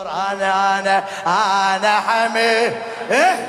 أنا حميد إيه؟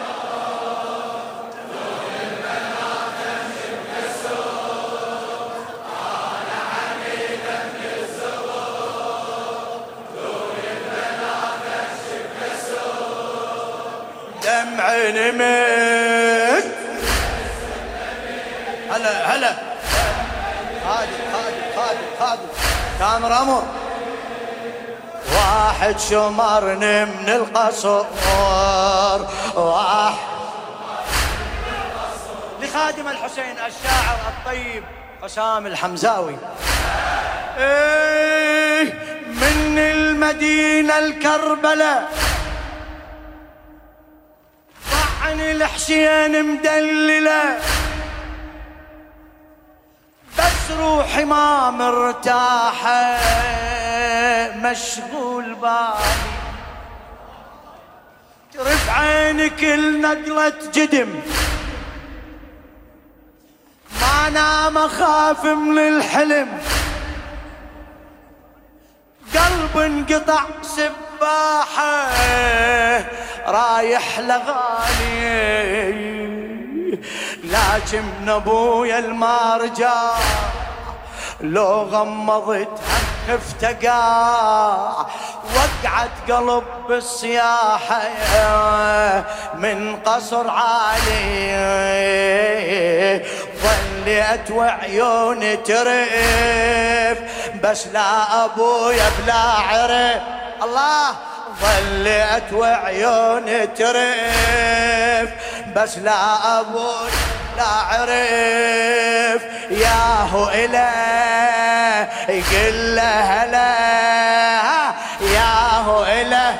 دمع نمت هلا خادم كاميرا أمر واحد شمرني من القصر واحد لخادم الحسين الشاعر الطيب حسام الحمزاوي إيه من المدينة الكربلاء طعن الحسين مدللة بس روحي ما مرتاحة مشغول بالي ترف عينك النقلة جدم ما نام اخاف من الحلم قلب انقطع سباحة رايح لغالي لكن ابويا المرجع لو غمضت خفت اقع وقعت قلب بالصياحة من قصر عالي ظليت وعيوني ترف بس لا ابويا بلا عرف الله ظليت وعيوني ترف بس لا ابويا لا عرف ياهو إله يقل له هلا ياهو إله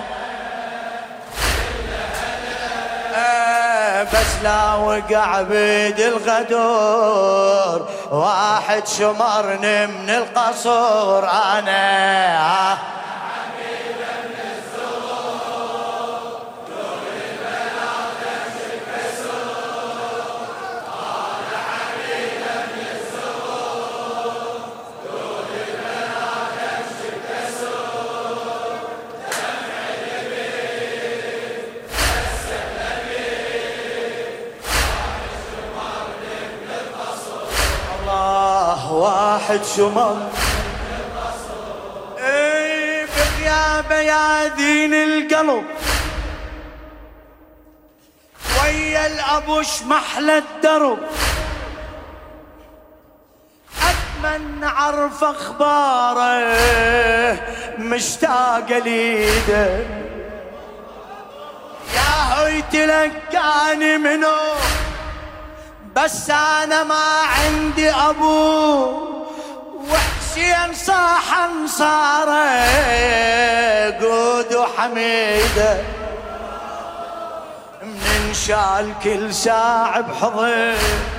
بس لا وقع بيد الغدور واحد شمرني من القصور أنا واحد شمر ايه بغيابه يا دين القلب ويا الابوش محلى الدرب اتمنى اعرف اخباره مشتاق ليده يا هو يتلقاني منه بس انا ما عندي ابو وحسين صاح انصاره قود وحميده من شال كل ساعة بحضن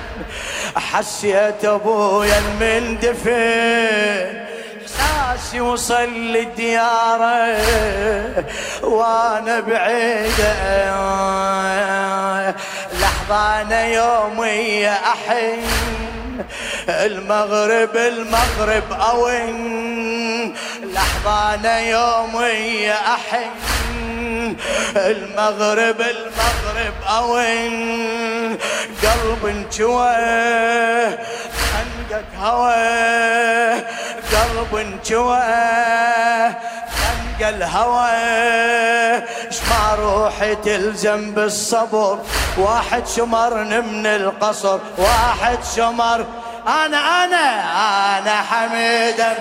حسيت ابويا المندفن احساسي وصل لدياره وانا بعيده لحظة أنا يومي أحن المغرب أون لحظة أنا يومي أحن المغرب أون قلب انجوى خنقك هوى قلب انجوى خنق الهوى ما روحي تلزم بالصبر واحد شمرني من القصر واحد شمر أنا حميدا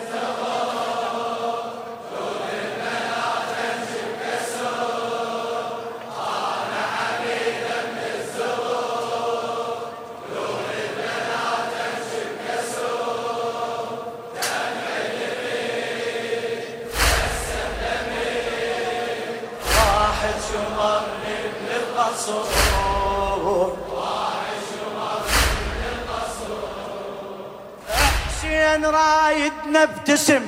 حسين رايدنا ابتسم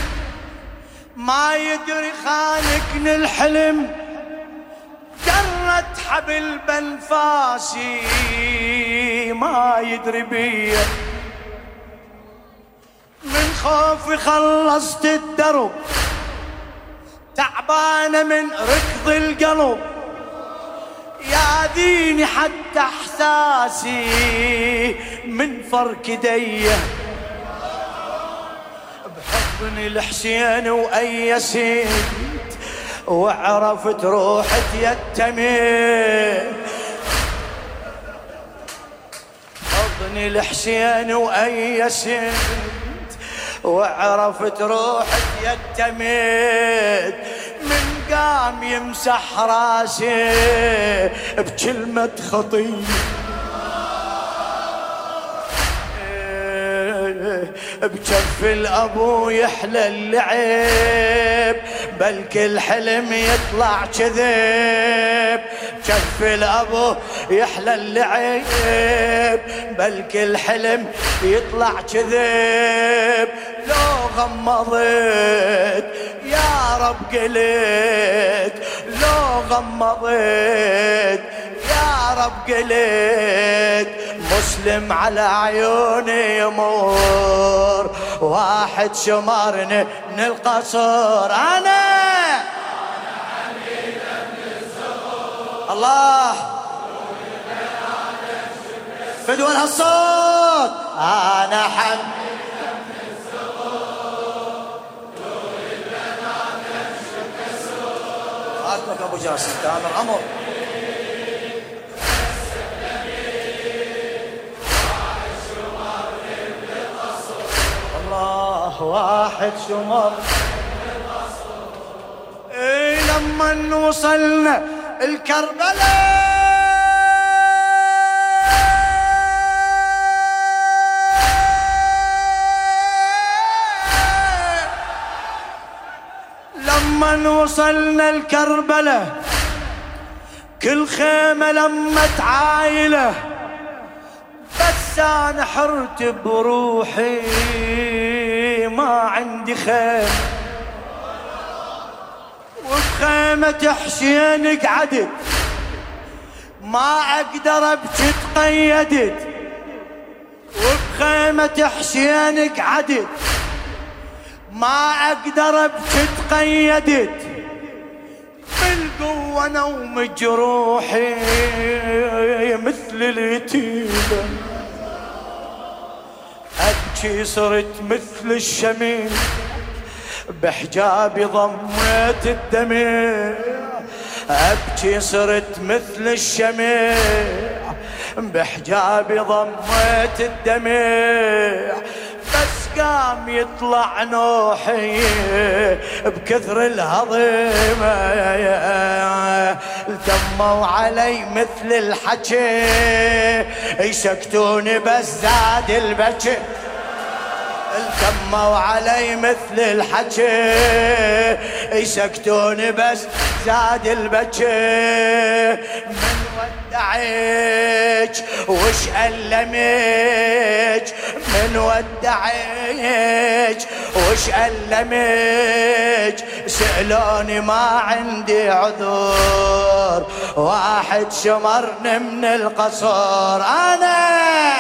ما يدري خانقني الحلم جرت حبل بنفاسي ما يدري بيا من خوفي خلصت الدرب تعبانة من ركض القلب ياذيني حتى احساسي من فرق ايديه بحضن الحسين وايسيت وعرفت روحة يتمي حضن الحسين وايسيت وعرفت روحة يتميت من قام يمسح راسي بكلمة خطية بجف الابو يحلى اللعب بل كل حلم يطلع كذب جف الابو يحلى اللعب بل كل حلم يطلع كذب لو غمضت يا رب قلت لو غمضت يا رب قلت مسلم على عيوني يمر واحد شمرني من القصر أنا الله فدوى هالصوت أنا حميد لك ابو جاسم تامر عمر الله واحد شمر اي لما وصلنا الكربلاء لما وصلنا الكربلاء كل خيمة لمت عايلة بس انا حرت بروحي ما عندي خيمة وبخيمة حسين قعدت ما اقدر ابكي تقيدت وبخيمة حسين قعدت ما اقدر ابكي تقيدت بالقوة نوم جروحي مثل اليتيمة ابكي صرت مثل الشميل بحجابي ضميت الدمع ابكي صرت مثل الشميع بحجابي ضميت الدمع بس قام يطلع نوحي بكثر الهضيمة التموا علي مثل الحكي يسكتوني بس زاد البكي التموا علي مثل الحكي يسكتوني بس زاد البكي من ودعيك وش ألمك من ودعيك وش ألمك سألوني ما عندي عذور واحد شمرني من القصور أنا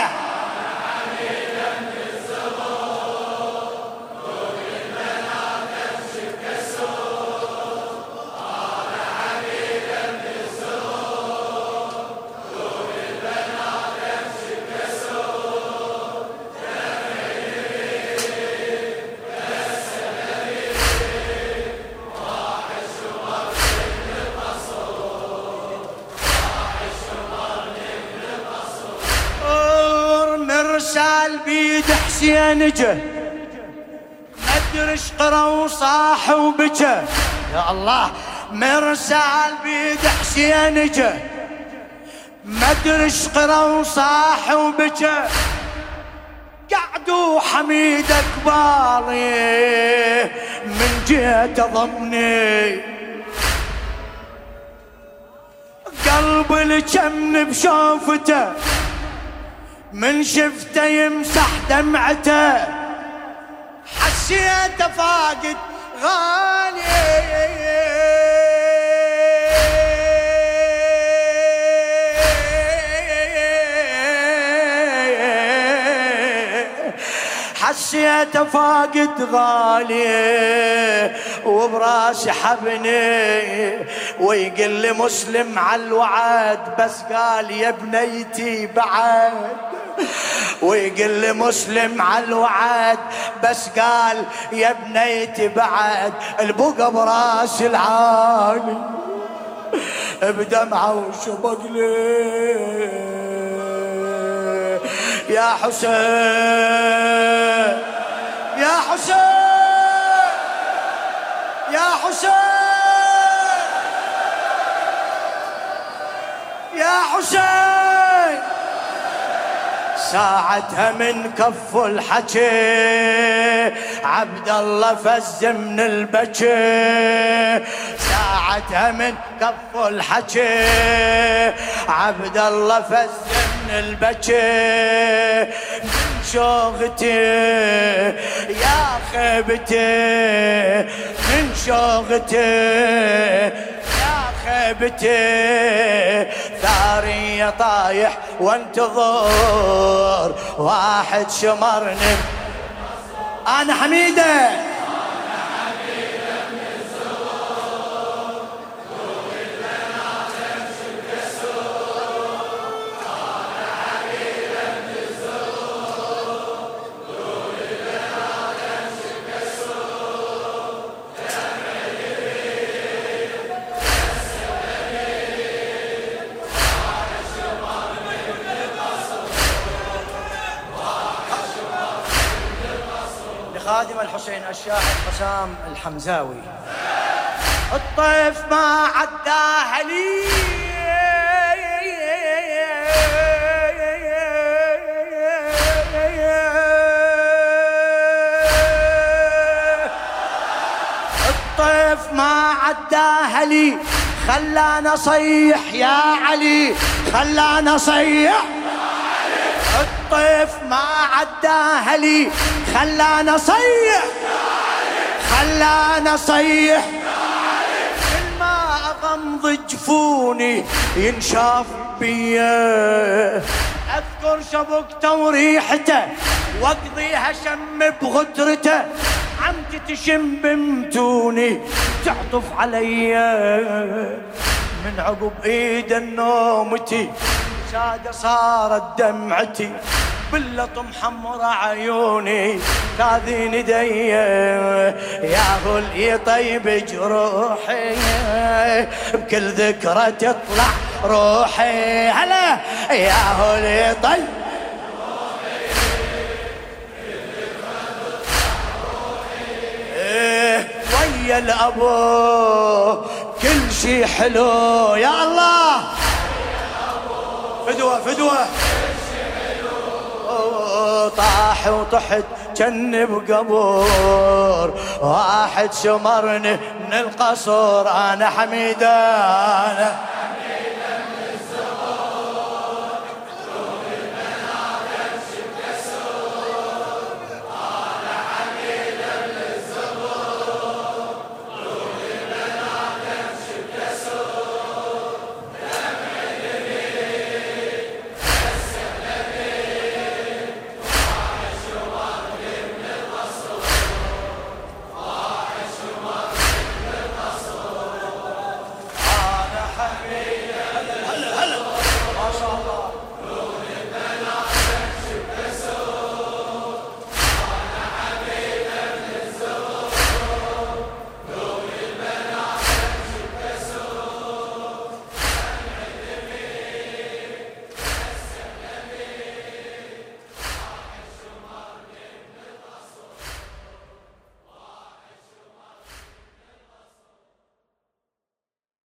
مرسال بيد حسين جه مدري ايش قرا وصاح وبكى يا الله مرسال بيد حسين جه مدري ايش قرا وصاح وبكى قعدوا حميد قبالي من جهة ضمني قلب الجمن بشوفته من شفته يمسح دمعته حسيته فاقد غالي حسيت فاقد غالي وبراسي حبني، ويقل لي مسلم على الوعد بس قال يا بنيتي بعد، ويقل لي مسلم على الوعد بس قال يا بنيتي بعد. البقى براسي العالي بدمعه وشبق لي يا حسين يا حسين يا حسين يا حسين. ساعتها من كف الحكي عبد الله فز من البكي، ساعتها من كف الحكي عبد الله فز من البكي. من شوقتي يا خيبتي من شوقتي يا خيبتي، ثاري طايح وانتظر واحد شمرني. انا حميده خادم الحسين الشاعر حسام الحمزاوي. الطيف ما عداها لي الطيف ما عداها لي، خلاني اصيح يا علي خلاني اصيح. الطيف ما عداها لي خلاني اصيح خلاني اصيح. كل ما اغمض جفوني ينشاف بيا، اذكر شبكته وريحته واقضيها شم بغدرته. عمتي تشم بمتوني تعطف عليا، من عقب ايد النومتي سادة صارت دمعتي، باللطم حمر عيوني تاذين ايدي. يا هو اللي طيب جروحي بكل ذكرى تطلع روحي. هلا يا هو اللي طيب ويا الابو كل شي حلو. يا الله فدوة فدوة طاح وطحت جن بقبور واحد شمرني من القصور. انا حميدة